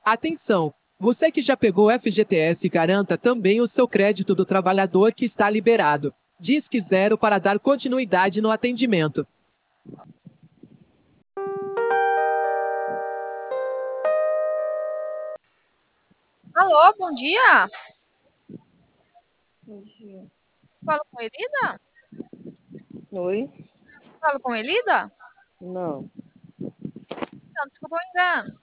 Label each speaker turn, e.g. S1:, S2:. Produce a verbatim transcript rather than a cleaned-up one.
S1: Atenção! Você que já pegou o F G T S, garanta também o seu crédito do trabalhador que está liberado. Disque zero para dar continuidade no atendimento.
S2: Alô, bom dia.
S3: Bom dia.
S2: Falo com Elida?
S3: Oi?
S2: Falo com Elida?
S3: Não.
S2: Não, desculpa o engano.